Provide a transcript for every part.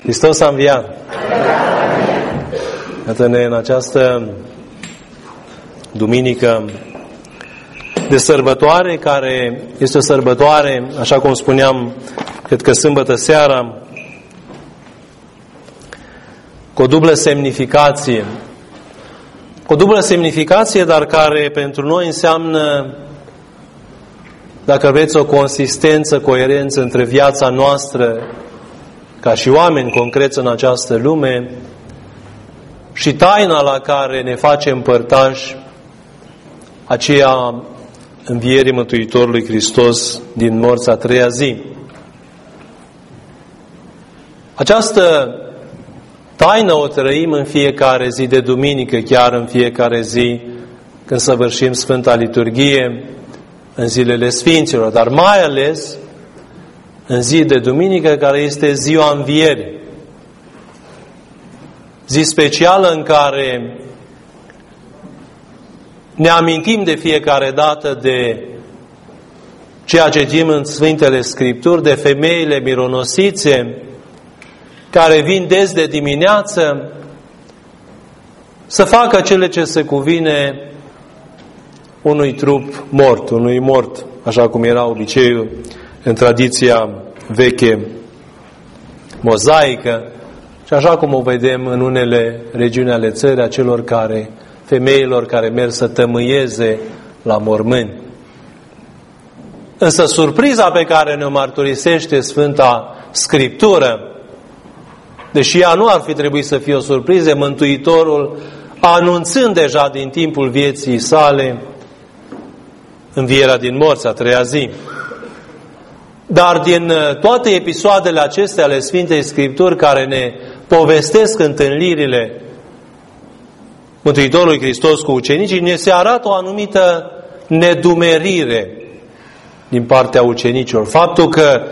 Hristos a înviat! Iată-ne în această duminică de sărbătoare, care este o sărbătoare, așa cum spuneam, cred că sâmbătă seara, cu o dublă semnificație. O dublă semnificație, dar care pentru noi înseamnă, dacă vreți, o consistență, coerență între viața noastră ca și oameni concreți în această lume și taina la care ne facem părtași, aceea învierii Mântuitorului Hristos din morți a treia zi. Această taină o trăim în fiecare zi de duminică, chiar în fiecare zi când săvârșim Sfânta Liturghie, în zilele Sfinților, dar mai ales în zi de duminică, care este ziua învierii. Zi specială în care ne amintim de fiecare dată de ceea ce citim în Sfintele Scripturi, de femeile mironosițe care vin des de dimineață să facă cele ce se cuvine unui trup mort, unui mort, așa cum era obiceiul în tradiția veche mozaică și așa cum o vedem în unele regiuni ale țării, femeilor care merg să tămâieze la mormânt. Însă surpriza pe care ne-o mărturisește Sfânta Scriptură, deși ea nu ar fi trebuit să fie o surpriză, Mântuitorul anunțând deja din timpul vieții sale învierea din morți a treia zi. Dar din toate episoadele acestea ale Sfintei Scripturi care ne povestesc întâlnirile Mântuitorului Hristos cu ucenicii, ne se arată o anumită nedumerire din partea ucenicilor. Faptul că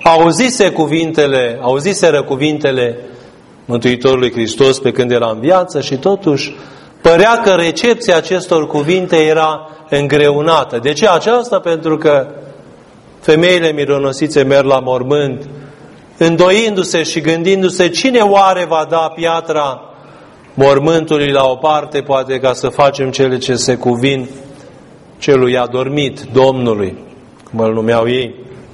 auziseră cuvintele Mântuitorului Hristos pe când era în viață și totuși părea că recepția acestor cuvinte era îngreunată. De ce aceasta? Pentru că femeile mironosițe merg la mormânt, îndoindu-se și gândindu-se cine oare va da piatra mormântului la o parte, poate ca să facem cele ce se cuvin celui adormit, Domnului, cum îl numeau ei.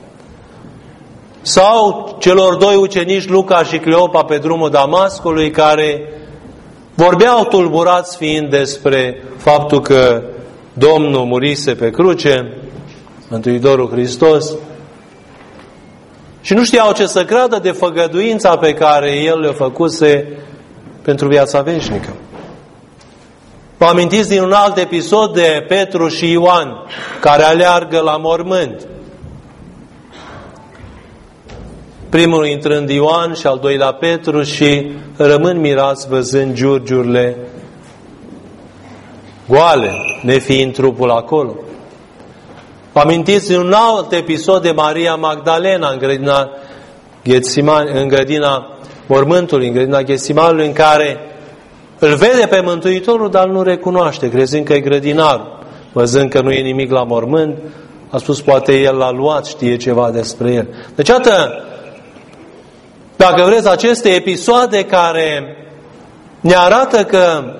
Sau celor doi ucenici, Luca și Cleopa, pe drumul Damascului, care vorbeau tulburați fiind despre faptul că Domnul murise pe cruce, Mântuitorul Hristos, și nu știau ce să creadă de făgăduința pe care El le-a făcuse pentru viața veșnică. Vă amintiți din un alt episod de Petru și Ioan, care aleargă la mormânt. Primul intrând Ioan și al doilea Petru și rămân mirați văzând giurgiurile goale, nefiind trupul acolo. Vă amintiți din un alt episod de Maria Magdalena în grădina mormântului, în grădina Ghețimanului, în care îl vede pe Mântuitorul, dar nu recunoaște, crezând că e grădinar. Văzând că nu e nimic la mormânt, a spus, poate el l-a luat, știe ceva despre el. Deci, atât, dacă vreți, aceste episoade care ne arată că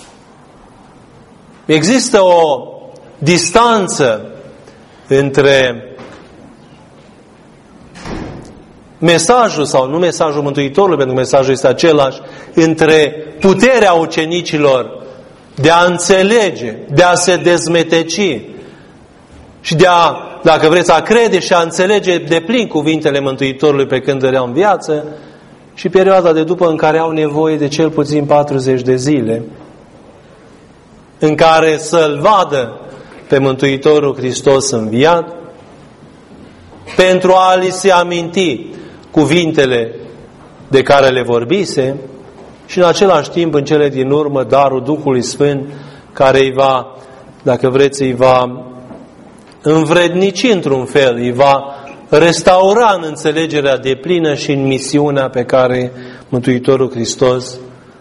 există o distanță între mesajul, sau nu mesajul Mântuitorului, pentru că mesajul este același, între puterea ucenicilor de a înțelege, de a se dezmeteci și de a, dacă vreți, a crede și a înțelege deplin cuvintele Mântuitorului pe când erau în viață, și perioada de după, în care au nevoie de cel puțin 40 de zile în care să-L vadă pe Mântuitorul Hristos înviat, pentru a li se aminti cuvintele de care le vorbise și în același timp, în cele din urmă, darul Duhului Sfânt, care îi va, dacă vreți, îi va învrednici într-un fel, îi va restaura în înțelegerea deplină și în misiunea pe care Mântuitorul Hristos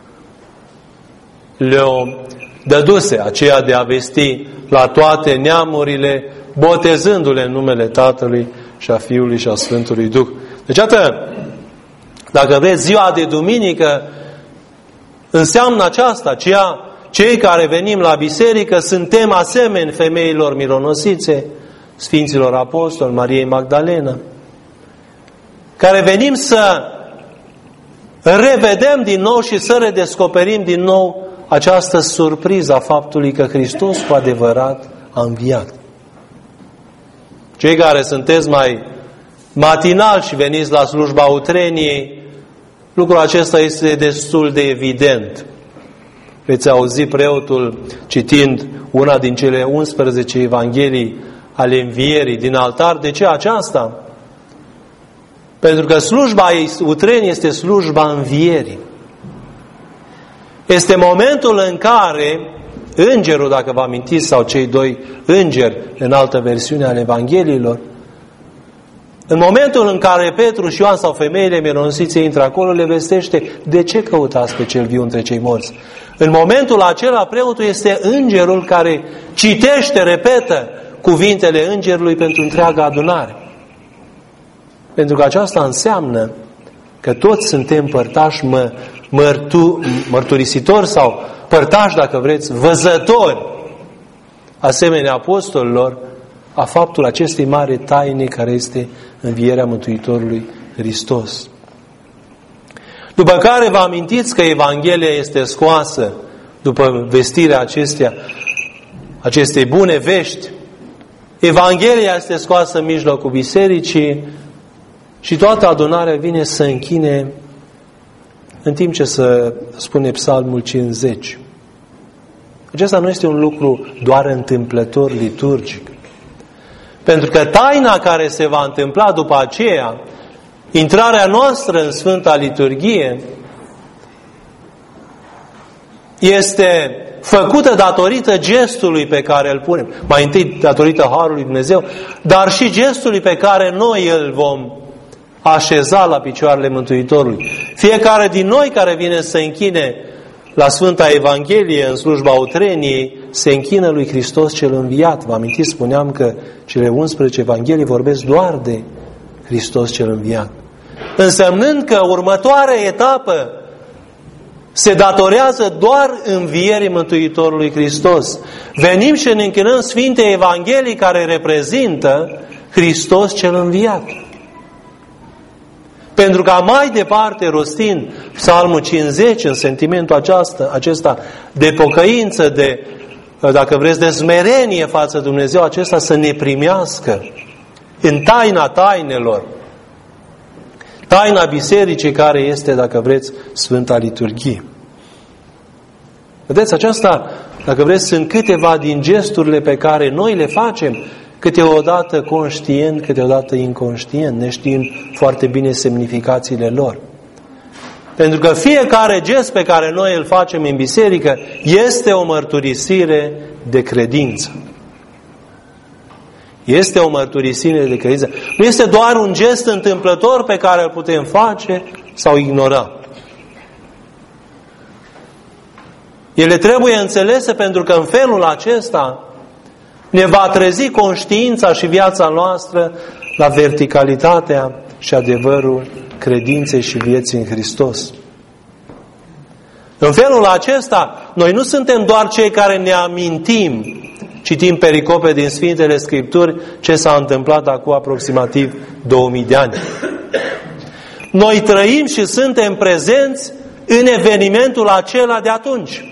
le-o dăduse, aceea de a vesti la toate neamurile, botezându-le în numele Tatălui și a Fiului și a Sfântului Duh. Deci, atât, Dacă vreți, ziua de duminică înseamnă aceasta, cei care venim la biserică suntem asemeni femeilor mironosițe, Sfinților Apostoli, Mariei Magdalena, care venim să revedem din nou și să redescoperim din nou această surpriză a faptului că Hristos cu adevărat a înviat. Cei care sunteți mai matinali și veniți la slujba utreniei, lucrul acesta este destul de evident. Veți auzi preotul citind una din cele 11 evanghelii ale învierii din altar. De ce aceasta? Pentru că slujba utreniei este slujba învierii. Este momentul în care îngerul, dacă vă amintiți, sau cei doi îngeri în altă versiune ale Evangheliilor, în momentul în care Petru și Ioan sau femeile mironosițe intră acolo, le vestește: de ce căutați pe cel viu între cei morți? În momentul acela, preotul este îngerul care citește, repetă cuvintele îngerului pentru întreaga adunare. Pentru că aceasta înseamnă că toți suntem părtași, mărturisitori sau părtași, dacă vreți, văzători, asemenea apostolilor, a faptul acestei mari taine care este învierea Mântuitorului Hristos. După care vă amintiți că Evanghelia este scoasă după vestirea acestei bune vești. Evanghelia este scoasă în mijlocul bisericii și toată adunarea vine să închine în timp ce se spune Psalmul 50. Acesta nu este un lucru doar întâmplător liturgic. Pentru că taina care se va întâmpla după aceea, intrarea noastră în Sfânta Liturghie, este făcută datorită gestului pe care îl punem. Mai întâi datorită Harului Dumnezeu, dar și gestului pe care noi îl vom așeza la picioarele Mântuitorului. Fiecare din noi care vine să închine la Sfânta Evanghelie, în slujba utreniei, se închină lui Hristos cel înviat. Vă amintiți, spuneam că cele 11 Evanghelii vorbesc doar de Hristos cel înviat. Însemnând că următoarea etapă se datorează doar învierii Mântuitorului Hristos. Venim și ne închinăm Sfinte Evanghelii care reprezintă Hristos cel înviat. Pentru ca mai departe, rostind Psalmul 50 în sentimentul acesta de pocăință, de, dacă vreți, de smerenie față de Dumnezeu, acesta să ne primească în taina tainelor, taina bisericii care este, dacă vreți, Sfânta Liturghie. Vedeți, aceasta, dacă vreți, sunt câteva din gesturile pe care noi le facem, câteodată conștient, câteodată inconștient, neștiind foarte bine semnificațiile lor. Pentru că fiecare gest pe care noi îl facem în biserică este o mărturisire de credință. Este o mărturisire de credință. Nu este doar un gest întâmplător pe care îl putem face sau ignora. Ele trebuie înțelese pentru că în felul acesta ne va trezi conștiința și viața noastră la verticalitatea și adevărul credinței și vieții în Hristos. În felul acesta, noi nu suntem doar cei care ne amintim, citim pericope din Sfintele Scripturi, ce s-a întâmplat acum aproximativ 2000 de ani. Noi trăim și suntem prezenți în evenimentul acela de atunci.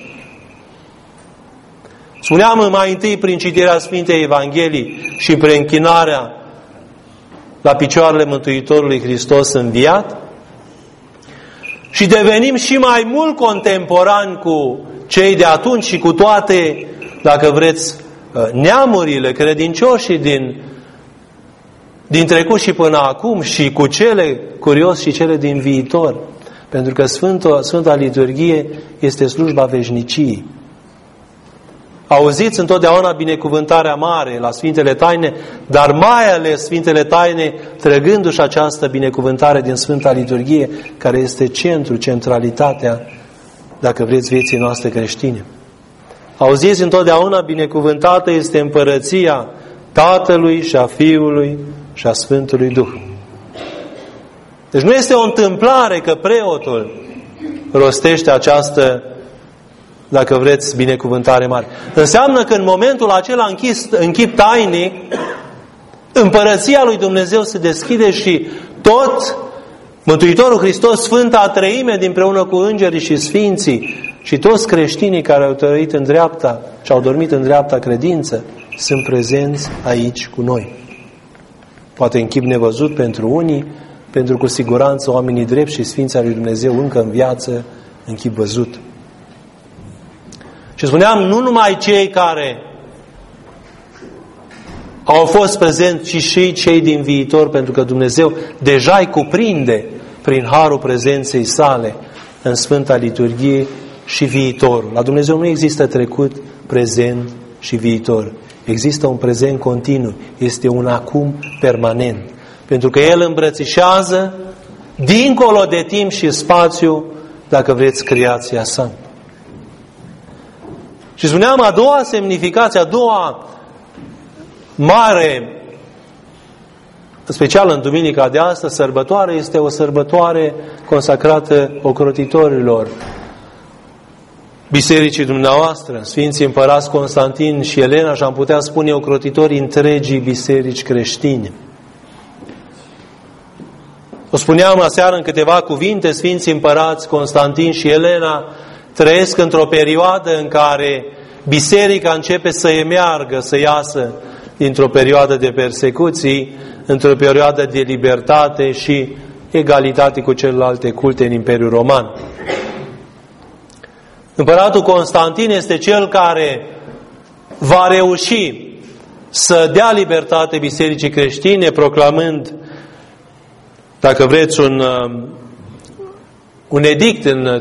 Spuneam mai întâi prin citirea Sfintei Evanghelii și prin închinarea la picioarele Mântuitorului Hristos înviat și devenim și mai mult contemporani cu cei de atunci și cu toate, dacă vreți, neamurile, credincioșii din trecut și până acum și cu cele, curios, și cele din viitor. Pentru că Sfânta Liturghie este slujba veșniciei. Auziți întotdeauna binecuvântarea mare la Sfintele Taine, dar mai ales Sfintele Taine trăgându-și această binecuvântare din Sfânta Liturghie, care este centralitatea, dacă vreți, vieții noastre creștine. Auziți întotdeauna binecuvântată este împărăția Tatălui și a Fiului și a Sfântului Duh. Deci nu este o întâmplare că preotul rostește această, dacă vreți, binecuvântare mare. Înseamnă că în momentul acela în chip tainic, împărăția lui Dumnezeu se deschide și tot Mântuitorul Hristos, Sfânta Treime, dinpreună cu îngerii și sfinții și toți creștinii care au trăit în dreapta și au dormit în dreapta credință, sunt prezenți aici cu noi. Poate în chip nevăzut pentru unii, pentru cu siguranță oamenii drepți și sfinții al lui Dumnezeu încă în viață, în chip văzut. Și spuneam, nu numai cei care au fost prezenți, ci și cei din viitor, pentru că Dumnezeu deja îi cuprinde prin harul prezenței sale în Sfânta Liturghie și viitorul. La Dumnezeu nu există trecut, prezent și viitor. Există un prezent continuu. Este un acum permanent. Pentru că El îmbrățișează dincolo de timp și spațiu, dacă vreți, creația sa. Și spuneam, a doua semnificație, a doua mare, special în duminica de astăzi, sărbătoare, este o sărbătoare consacrată ocrotitorilor bisericii dumneavoastră, Sfinții Împărați Constantin și Elena, și am putea spune ocrotitorii întregii biserici creștine. O spuneam aseară în câteva cuvinte, Sfinții Împărați Constantin și Elena trăiesc într-o perioadă în care biserica începe să emeargă, să iasă dintr-o perioadă de persecuții, într-o perioadă de libertate și egalitate cu celelalte culte în Imperiul Roman. Împăratul Constantin este cel care va reuși să dea libertate bisericii creștine, proclamând, dacă vreți, un edict în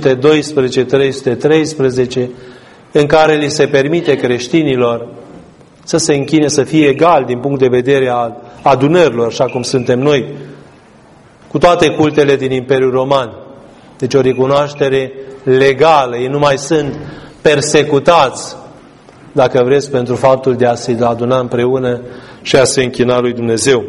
312-313, în care li se permite creștinilor să se închine, să fie egali din punct de vedere al adunărilor, așa cum suntem noi, cu toate cultele din Imperiul Roman. Deci o recunoaștere legală. Ei nu mai sunt persecutați, dacă vreți, pentru faptul de a se aduna împreună și a se închina lui Dumnezeu.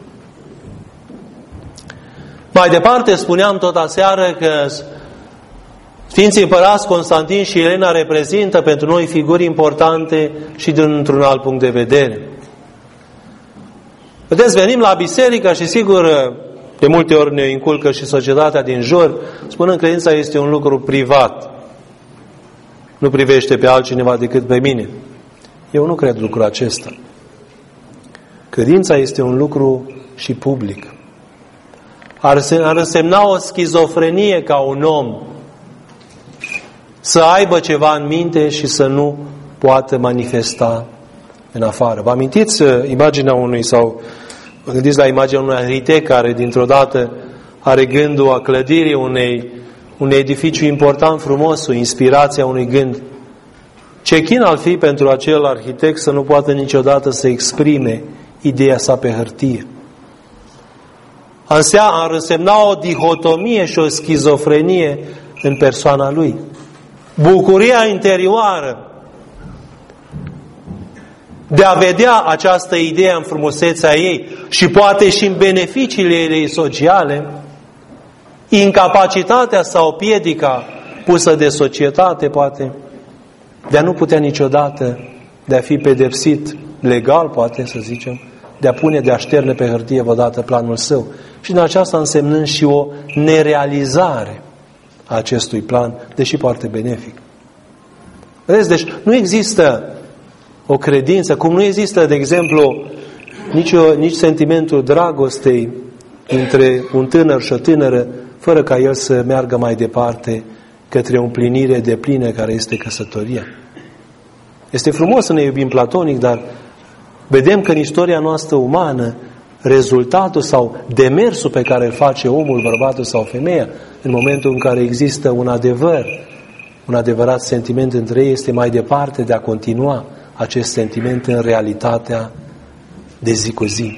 Mai departe, spuneam tot aseară că Sfinții Împărați Constantin și Elena reprezintă pentru noi figuri importante și dintr-un alt punct de vedere. Vedeți, venim la biserică și sigur, de multe ori ne inculcă și societatea din jur, spunând că credința este un lucru privat. Nu privește pe altcineva decât pe mine. Eu nu cred lucrul acesta. Credința este un lucru și public. Ar însemna o schizofrenie ca un om să aibă ceva în minte și să nu poată manifesta în afară. Vă amintiți imaginea unui, sau vă gândiți la imaginea unui arhitect care dintr-o dată are gândul a clădirii unui edificiu important, frumos, o inspirație a unui gând. Ce chin ar fi pentru acel arhitect să nu poată niciodată să exprime ideea sa pe hârtie. Ar însemna o dihotomie și o schizofrenie în persoana lui. Bucuria interioară de a vedea această idee în frumusețea ei și poate și în beneficiile ei sociale, incapacitatea sau piedica pusă de societate, poate, de a nu putea niciodată, de a fi pedepsit legal, poate să zicem, de a șterne pe hârtie odată planul său. Și în aceasta însemnând și o nerealizare a acestui plan, deși foarte benefic. Vedeți? Deci nu există o credință, cum nu există, de exemplu, nici sentimentul dragostei între un tânăr și o tânără, fără ca el să meargă mai departe către o împlinire deplină care este căsătoria. Este frumos să ne iubim platonic, dar vedem că în istoria noastră umană rezultatul sau demersul pe care îl face omul, bărbatul sau femeia, în momentul în care există un adevăr, un adevărat sentiment între ei, este mai departe de a continua acest sentiment în realitatea de zi cu zi.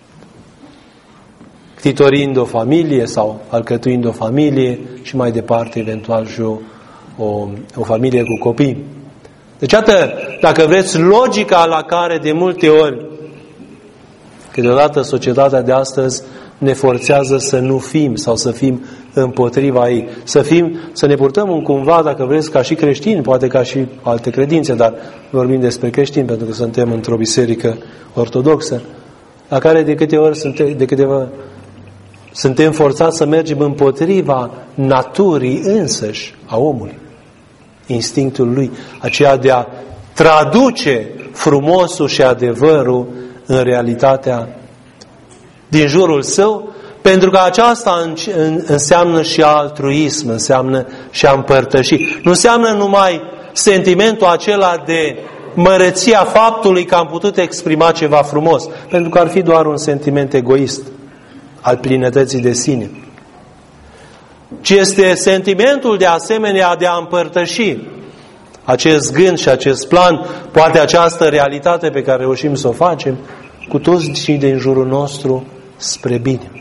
Ctitorind o familie sau alcătuind o familie și mai departe, eventual, și o familie cu copii. Deci, atât, dacă vreți, logica la care de multe ori, câteodată societatea de astăzi ne forțează să nu fim sau să fim împotriva ei. Să ne purtăm cumva, dacă vreți, ca și creștini, poate ca și alte credințe, dar vorbim despre creștini pentru că suntem într-o biserică ortodoxă, la care de câteva ori suntem forțați să mergem împotriva naturii însăși a omului, instinctul lui, aceea de a traduce frumosul și adevărul în realitatea din jurul său, pentru că aceasta înseamnă și altruism, înseamnă și a împărtăși. Nu înseamnă numai sentimentul acela de măreția faptului că am putut exprima ceva frumos, pentru că ar fi doar un sentiment egoist al plinătății de sine, ci este sentimentul de asemenea de a împărtăși acest gând și acest plan, poate această realitate pe care reușim să o facem cu toți cei din jurul nostru spre bine.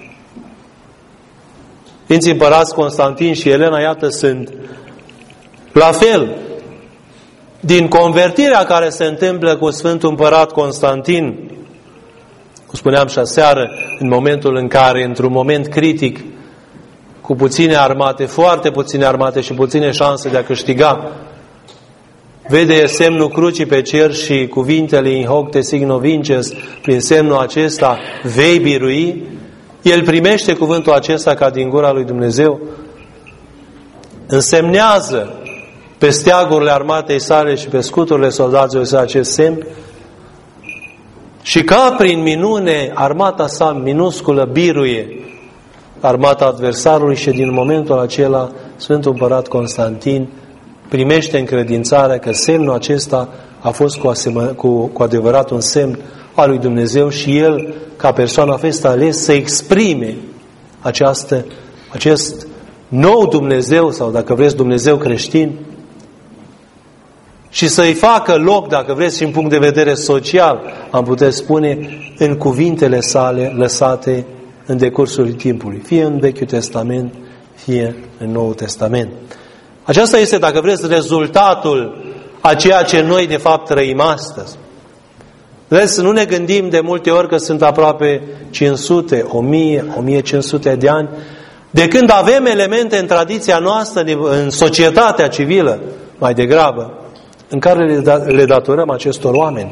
Sfinții împărați Constantin și Elena, iată, sunt la fel. Din convertirea care se întâmplă cu Sfântul Împărat Constantin, cum spuneam și aseară, în momentul în care, într-un moment critic, cu puține armate, foarte puține armate și puține șanse de a câștiga, vede semnul crucii pe cer și cuvintele in hoc te signo vinces, prin semnul acesta vei birui, el primește cuvântul acesta ca din gura lui Dumnezeu, însemnează pe steagurile armatei sale și pe scuturile soldaților sale acest semn și ca prin minune armata sa minusculă biruie armata adversarului și din momentul acela Sfântul Împărat Constantin primește încredințarea că semnul acesta a fost cu adevărat un semn al lui Dumnezeu și el, ca persoană, a fost ales să exprime acest nou Dumnezeu, sau dacă vreți Dumnezeu creștin, și să-i facă loc, dacă vreți, și în punct de vedere social, am putea spune, în cuvintele sale lăsate în decursul timpului, fie în Vechiul Testament, fie în Noul Testament. Aceasta este, dacă vreți, rezultatul a ceea ce noi de fapt trăim astăzi. Vreți să nu ne gândim de multe ori că sunt aproape 500, 1000, 1500 de ani, de când avem elemente în tradiția noastră, în societatea civilă, mai degrabă, în care le datorăm acestor oameni.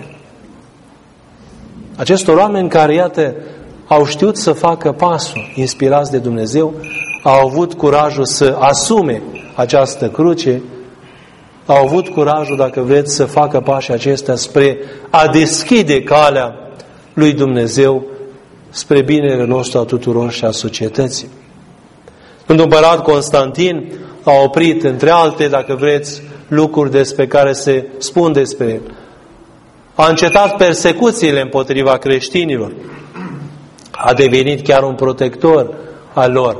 Acestor oameni care, iată, au știut să facă pasul, inspirați de Dumnezeu, au avut curajul să asume această cruce, au avut curajul, dacă vreți, să facă pașii acestea spre a deschide calea lui Dumnezeu spre binele nostru a tuturor și a societății. Când Împărat Constantin a oprit, între alte, dacă vreți, lucruri despre care se spun despre el. A încetat persecuțiile împotriva creștinilor. A devenit chiar un protector al lor.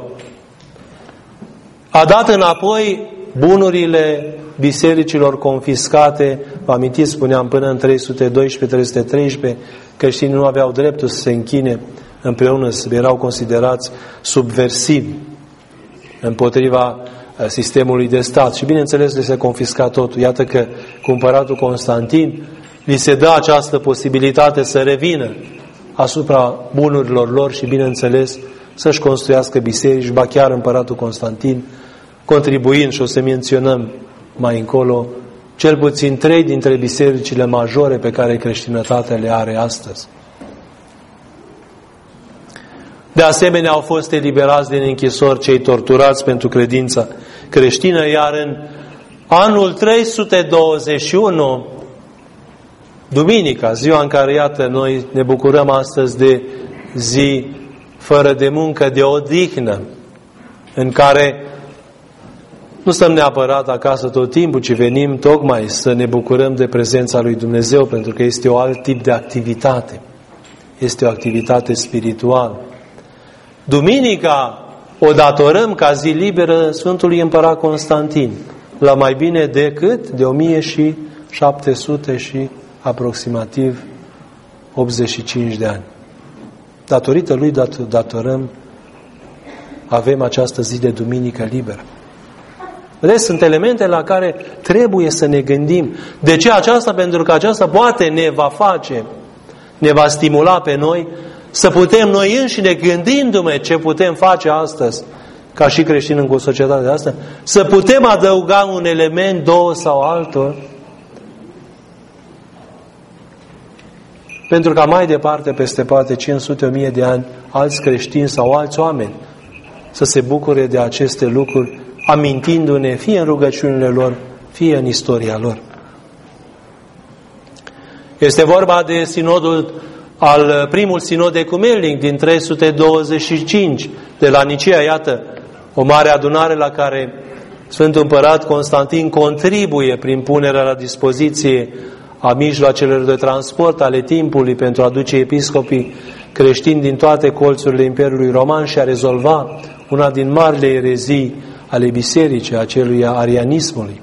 A dat înapoi bunurile bisericilor confiscate, vă amintiți, spuneam, până în 312-313, creștinii nu aveau dreptul să se închine împreună, erau considerați subversivi împotriva sistemului de stat. Și bineînțeles le se confisca totul. Iată că cu Împăratul Constantin li se dă această posibilitate să revină asupra bunurilor lor și bineînțeles să-și construiască biserici, ba chiar Împăratul Constantin contribuind, și o să menționăm mai încolo, cel puțin 3 dintre bisericile majore pe care creștinătatea le are astăzi. De asemenea, au fost eliberați din închisori cei torturați pentru credința creștină, iar în anul 321, duminica, ziua în care, iată, noi ne bucurăm astăzi de zi fără de muncă, de odihnă, în care nu stăm neapărat acasă tot timpul, ci venim tocmai să ne bucurăm de prezența lui Dumnezeu, pentru că este un alt tip de activitate. Este o activitate spirituală. Duminica o datorăm ca zi liberă Sfântului Împărat Constantin, la mai bine decât de 1700 și aproximativ 85 de ani. Datorită lui datorăm, avem această zi de duminică liberă. Vedeți, sunt elemente la care trebuie să ne gândim. De ce aceasta? Pentru că aceasta poate ne va stimula pe noi să putem noi înșine, gândindu-ne ce putem face astăzi, ca și creștini în societatea asta, să putem adăuga un element, două sau altul, pentru ca mai departe, peste poate 500-1000 de ani, alți creștini sau alți oameni să se bucure de aceste lucruri, amintindu-ne fie în rugăciunile lor, fie în istoria lor. Este vorba de primul sinod ecumenec din 325 de la Nicea, iată, o mare adunare la care Sfântul Împărat Constantin contribuie prin punerea la dispoziție a mijloacelor de transport ale timpului pentru a aduce episcopii creștini din toate colțurile Imperiului Roman și a rezolva una din marile erezii ale bisericii, acelui arianismului.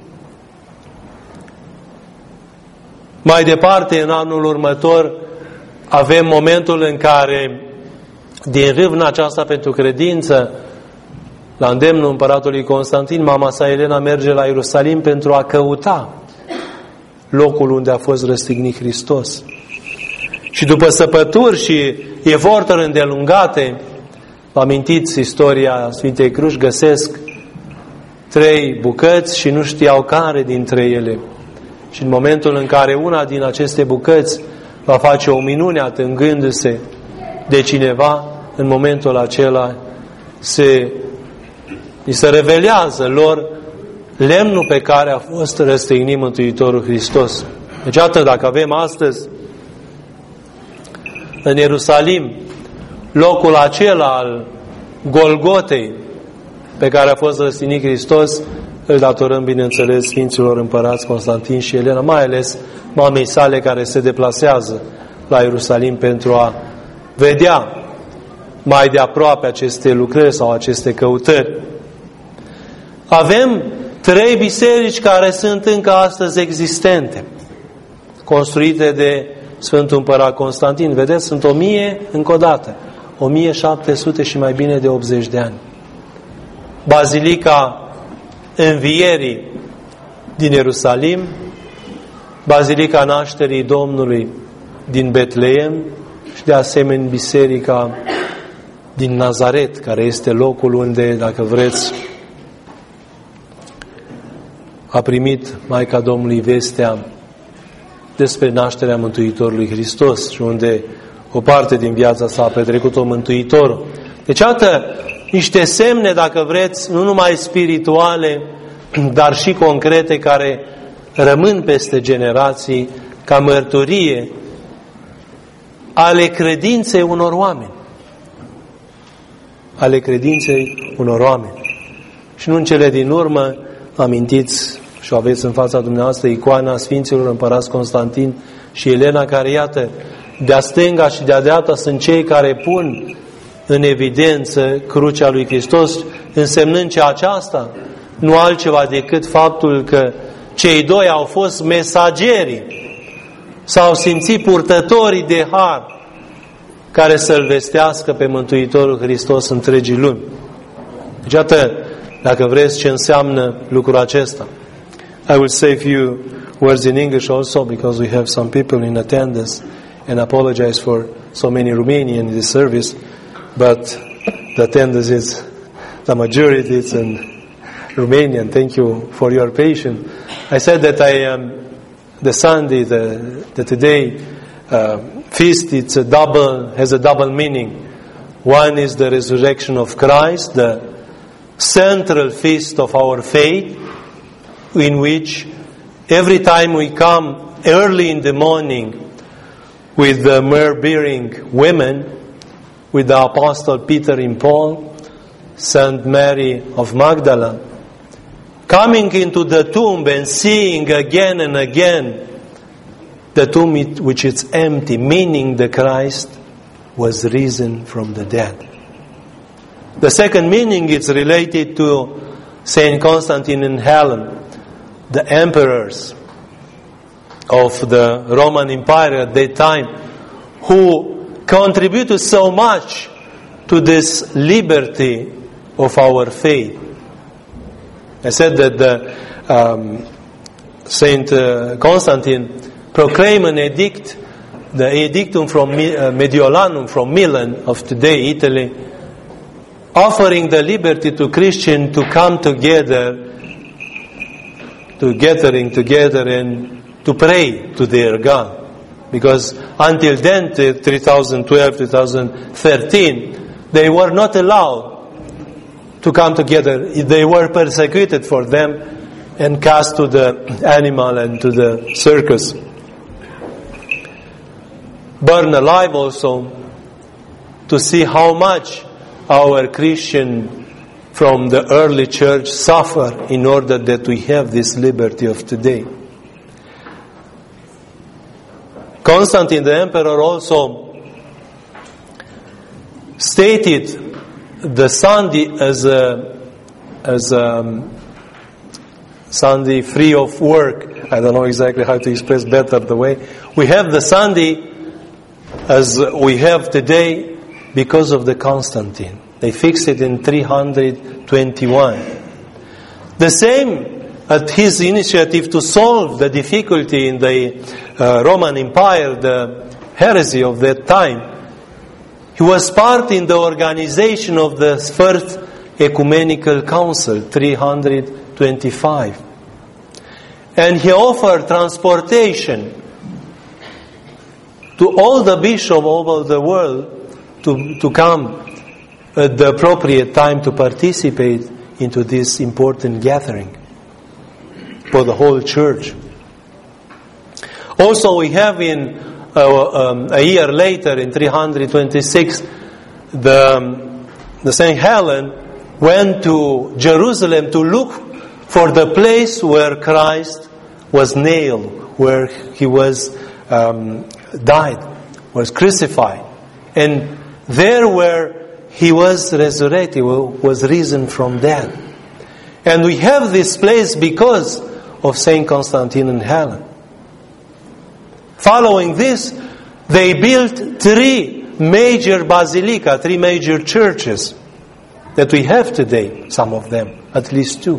Mai departe, în anul următor, avem momentul în care, din râvna aceasta pentru credință, la îndemnul împăratului Constantin, mama sa Elena merge la Ierusalim pentru a căuta locul unde a fost răstignit Hristos. Și după săpături și eforturi îndelungate, vă amintiți istoria Sfintei Cruci, găsesc 3 bucăți și nu știau care dintre ele. Și în momentul în care una din aceste bucăți va face o minune atângându-se de cineva, în momentul acela îi se revelează lor lemnul pe care a fost răstignit Mântuitorul Hristos. Deci, atât, dacă avem astăzi în Ierusalim locul acela al Golgotei pe care a fost răstignit Hristos, îl datorăm, bineînțeles, Sfinților Împărați Constantin și Elena, mai ales mamei sale care se deplasează la Ierusalim pentru a vedea mai de aproape aceste lucrări sau aceste căutări. Avem 3 biserici care sunt încă astăzi existente, construite de Sfântul Împărat Constantin. Vedeți, sunt 1000, încă o dată, 1700 și mai bine de 80 de ani. Bazilica Învierii din Ierusalim, Bazilica Nașterii Domnului din Betleem și de asemenea Biserica din Nazaret, care este locul unde, dacă vreți, a primit Maica Domnului vestea despre nașterea Mântuitorului Hristos și unde o parte din viața sa a petrecut-o Mântuitorul. Deci, iată, niște semne, dacă vreți, nu numai spirituale, dar și concrete, care rămân peste generații ca mărturie ale credinței unor oameni. Ale credinței unor oameni. Și nu în cele din urmă, amintiți și o aveți în fața dumneavoastră icoana Sfinților Împărați Constantin și Elena, care, iată, de-a stânga și de-a dreapta sunt cei care pun în evidență crucea lui Hristos, însemnând ce aceasta nu altceva decât faptul că cei 2 au fost mesagerii, s-au simțit purtătorii de har care să-L vestească pe Mântuitorul Hristos întregii lumi. Deci, iată, dacă vreți, ce înseamnă lucrul acesta. I will say a few words in English also, because we have some people in attendance, and apologize for so many Romanian in this service, but the attendance is the majority, it's in Romanian. Thank you for your patience. I said that the Sunday, the today feast, has a double meaning. One is the resurrection of Christ, the central feast of our faith, in which every time we come early in the morning with the myrrh-bearing women, with the Apostle Peter and Paul, Saint Mary of Magdala, coming into the tomb and seeing again and again the tomb which is empty, meaning the Christ was risen from the dead. The second meaning is related to Saint Constantine and Helen, the emperors of the Roman Empire at that time, who contributed so much to this liberty of our faith. I said that Saint Constantine proclaimed an edict the Edictum from Mediolanum from Milan of today, Italy, offering the liberty to Christians to come together, to gathering together and to pray to their God. Because until then, 2012, 2013, they were not allowed to come together. They were persecuted for them and cast to the animal and to the circus. Burned alive also, to see how much our Christian from the early church suffer in order that we have this liberty of today. Constantine the emperor also stated the Sunday as a Sunday free of work. I don't know exactly how to express better the way. We have the Sunday as we have today because of the Constantine. They fixed it in 321. The same at his initiative to solve the difficulty in the Roman Empire, the heresy of that time. He was part in the organization of the First Ecumenical Council, 325. And he offered transportation to all the bishops all over the world to come at the appropriate time to participate into this important gathering for the whole church. Also, we have in a year later, in 326, the Saint Helen went to Jerusalem to look for the place where Christ was nailed, where he was died, was crucified, and there where he was resurrected, was risen from death. And we have this place because of Saint Constantine and Helen. Following this, they built 3 major basilica, 3 major churches that we have today, some of them, at least 2.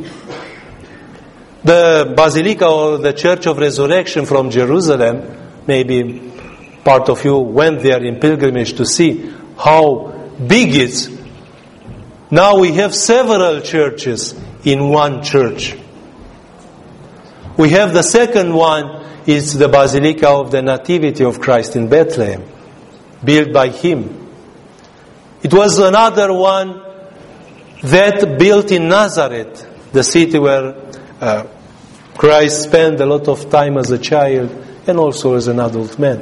The Basilica or the Church of Resurrection from Jerusalem, maybe part of you went there in pilgrimage to see how big it is. Now we have several churches in one church. We have the second one, is the Basilica of the Nativity of Christ in Bethlehem, built by him. It was another one that built in Nazareth, the city where Christ spent a lot of time as a child and also as an adult man.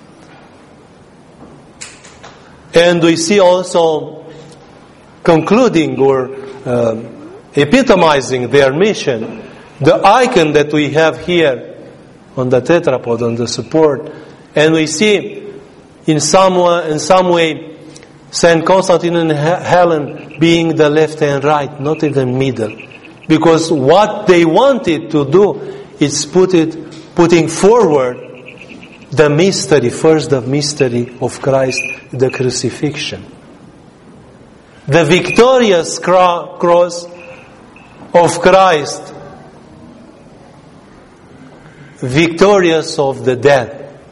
And we see also concluding or epitomizing their mission, the icon that we have here on the tetrapod, on the support. And we see in some way Saint Constantine and Helen being the left and right, not even middle. Because what they wanted to do is putting forward the mystery, first the mystery of Christ, the crucifixion. The victorious cross of Christ, victorious of the death.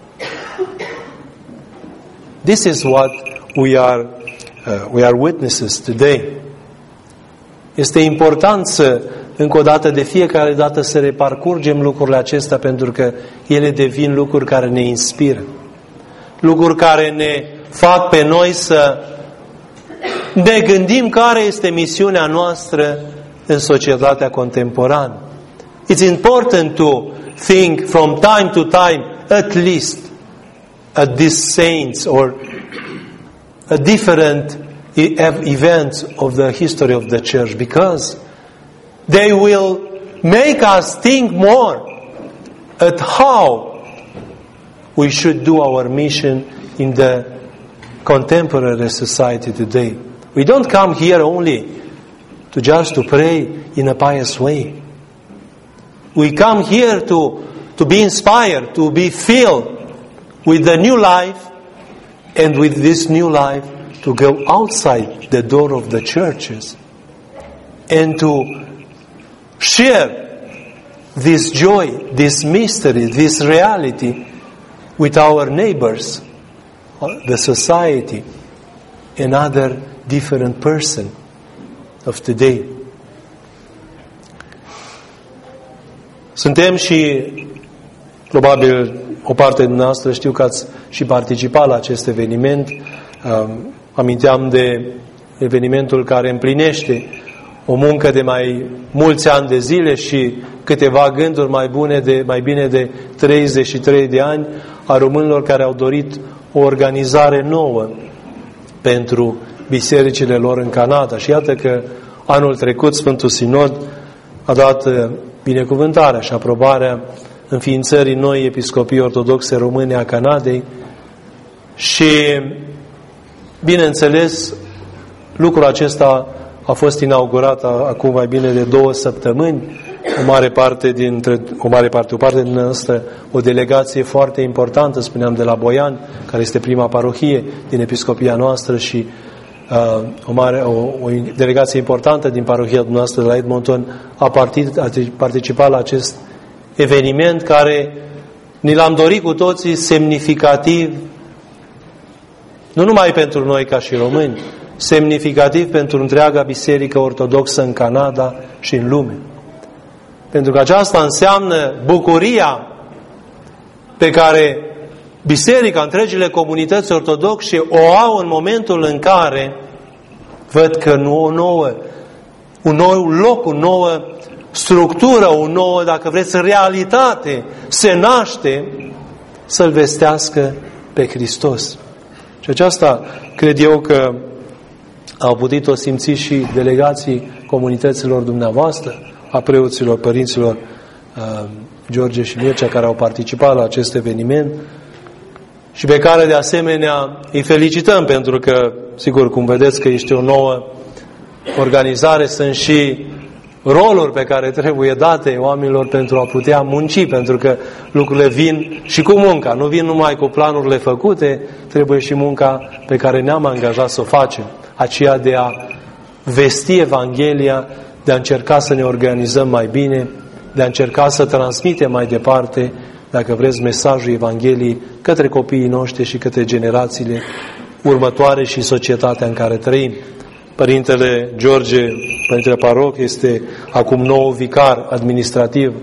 This is what we are witnesses today. Este important să, încă o dată, de fiecare dată să reparcurgem lucrurile acestea, pentru că ele devin lucruri care ne inspiră. Lucruri care ne fac pe noi să ne gândim care este misiunea noastră în societatea contemporană. It's important to think from time to time, at least, at these saints or at different events of the history of the church, because they will make us think more at how we should do our mission in the contemporary society today. We don't come here only to just to pray in a pious way. We come here to be inspired, to be filled with the new life, and with this new life to go outside the door of the churches and to share this joy, this mystery, this reality with our neighbors, the society, another different person of today. Suntem și, probabil, o parte din noastră, știu că ați și participat la acest eveniment. Aminteam de evenimentul care împlinește o muncă de mai mulți ani de zile și câteva gânduri mai bine de 33 de ani a românilor care au dorit o organizare nouă pentru bisericile lor în Canada. Și iată că anul trecut Sfântul Sinod a dat binecuvântarea și aprobarea înființării noi Episcopii Ortodoxe Române a Canadei și, bineînțeles, lucrul acesta a fost inaugurat acum mai bine de 2 săptămâni. O parte din noastră, o delegație foarte importantă, spuneam, de la Boian, care este prima parohie din episcopia noastră, și o delegație importantă din parohia noastră de la Edmonton a participat la acest eveniment care ni l-am dorit cu toții semnificativ, nu numai pentru noi ca și români, semnificativ pentru întreaga biserică ortodoxă în Canada și în lume. Pentru că aceasta înseamnă bucuria pe care biserica, întregile comunități ortodoxe o au în momentul în care văd că un nou loc, o nouă structură, o nouă, dacă vreți, realitate se naște să-L vestească pe Hristos. Și aceasta cred eu că au putut-o simți și delegații comunităților dumneavoastră, a preoților, părinților George și Mircea, care au participat la acest eveniment și pe care de asemenea îi felicităm, pentru că, sigur, cum vedeți că este o nouă organizare, sunt și roluri pe care trebuie date oamenilor pentru a putea munci, pentru că lucrurile vin și cu munca, nu vin numai cu planurile făcute, trebuie și munca pe care ne-am angajat să o facem, aceea de a vesti Evanghelia, de a încerca să ne organizăm mai bine, de a încerca să transmitem mai departe, dacă vreți, mesajul Evangheliei către copiii noștri și către generațiile următoare și societatea în care trăim. Părintele George, Părintele Paroc, este acum nou vicar administrativ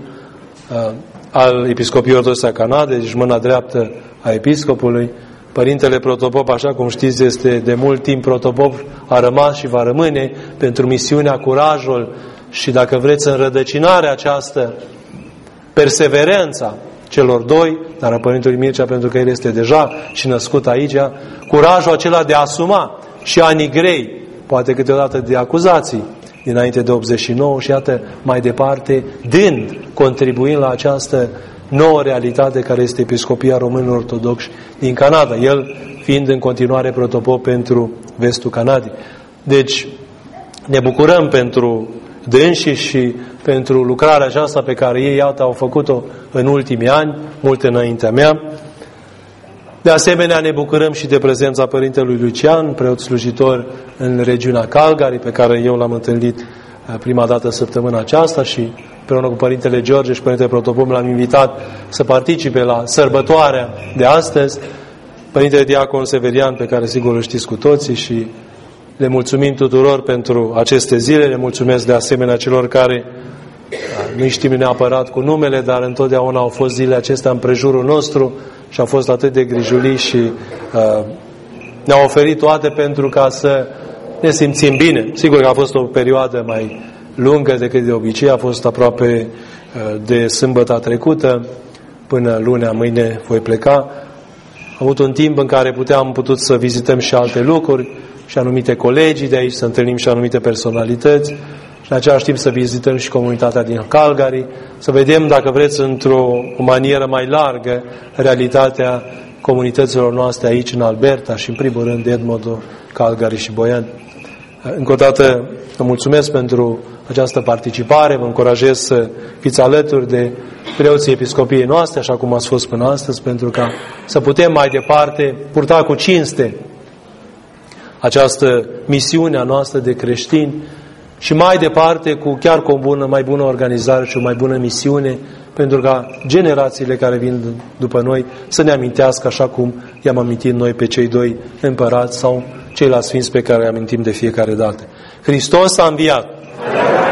al Episcopiei Ortodoxe a Canadei, deci mâna dreaptă a Episcopului. Părintele Protopop, așa cum știți, este de mult timp protopop, a rămas și va rămâne pentru misiunea, curajul și, dacă vreți, înrădăcinarea această, perseverența celor doi, dar a Părintelui Mircea, pentru că el este deja și născut aici, curajul acela de a asuma și anii grei, poate câteodată de acuzații, dinainte de 89 și iată mai departe, contribuind la această nouă realitate care este Episcopia Românilor Ortodoxi din Canada, el fiind în continuare protopop pentru vestul Canadei. Deci ne bucurăm pentru dânsii și pentru lucrarea aceasta pe care ei, iată, au făcut-o în ultimii ani, multe înaintea mea. De asemenea, ne bucurăm și de prezența Părintelui Lucian, preot slujitor în regiunea Calgary, pe care eu l-am întâlnit prima dată săptămâna aceasta și împreună cu Părintele George și Părintele Protopop l-am invitat să participe la sărbătoarea de astăzi. Părintele Diacon Severian, pe care sigur îl știți cu toții, și le mulțumim tuturor pentru aceste zile, le mulțumesc de asemenea celor care nu știm neapărat cu numele, dar întotdeauna au fost zilele acestea în prejurul nostru și au fost atât de grijuli și ne-au oferit toate pentru ca să ne simțim bine. Sigur că a fost o perioadă mai lungă decât de obicei, a fost aproape de sâmbătă trecută până lunea, mâine voi pleca. Am avut un timp în care am putut să vizităm și alte lucruri și anumite colegii de aici, să întâlnim și anumite personalități și în același timp să vizităm și comunitatea din Calgary, să vedem, dacă vreți, într-o manieră mai largă realitatea comunităților noastre aici în Alberta și în primul rând Edmonton, Calgary și Boian. Încă o dată vă mulțumesc pentru această participare, vă încurajez să fiți alături de preoții episcopiei noastre, așa cum ați fost până astăzi, pentru ca să putem mai departe purta cu cinste această misiune a noastră de creștini și mai departe chiar cu o mai bună organizare și o mai bună misiune pentru ca generațiile care vin după noi să ne amintească așa cum i-am amintit noi pe cei doi împărați sau ceilalți sfinți pe care îi amintim de fiecare dată. Hristos a înviat!